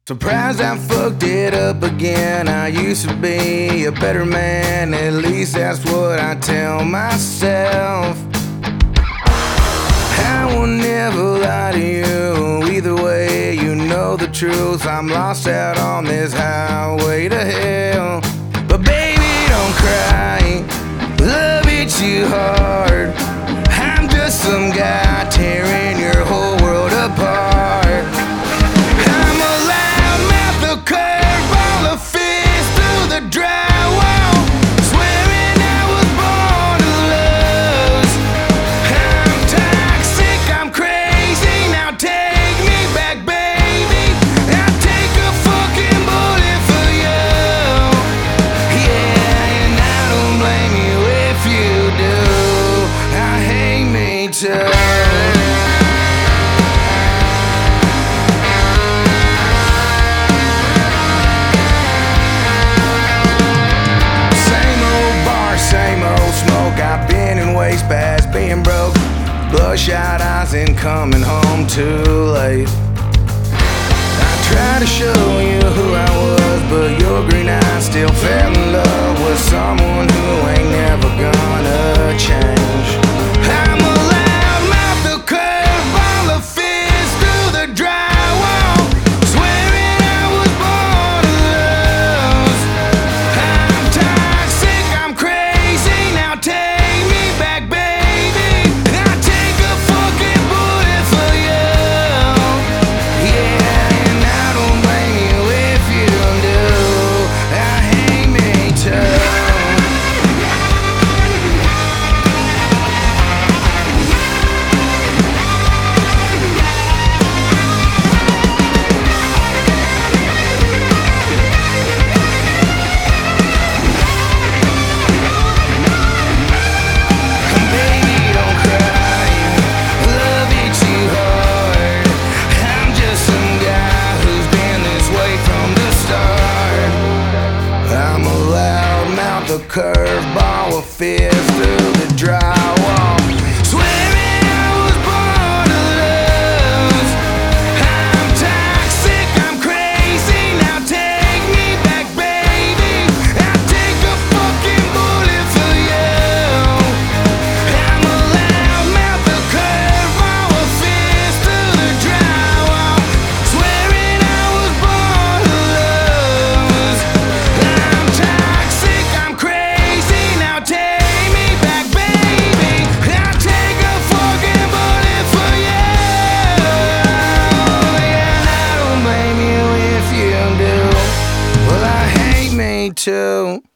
Surprised I fucked it up again. I used to be a better man, at least that's what I tell myself. I will never lie to you, either way you know the truth. I'm lost out on this highway to hell. But baby, don't cry, love hits you hard. I'm just some guy tearing your whole world apart. I'm a loudmouth, a curveball, a fist through the drywall, swearing I was born to lose. I'm toxic, I'm crazy, now take me back, baby. I'll take a fucking bullet for you. Yeah, and I don't blame you if you do. I hate me too. I've been in ways past being broke, bloodshot eyes and coming home too late. I tried to show you who I was, but your green eyes still fell in love with someone who ain't never gonna change. I'm a loudmouth, a curveball, a fist through the drywall, swearing I was born to lose. I'm toxic, I'm crazy, now take me back, baby. I'll take a fucking bullet for you. Yeah, and I don't blame you if you do. I hate me too. A curveball, a fist through the drywall, swearing I was born to lose. I'm toxic, I'm crazy, now take me back, baby. I'll take a fucking bullet for you. I'm a loudmouth, a curveball, a fist through the drywall, swearing I was born to lose. I'm toxic, I'm crazy, now take me back, baby. I'll take a fucking bullet for you. Yeah, and I don't blame you if you do. Well, I hate me too.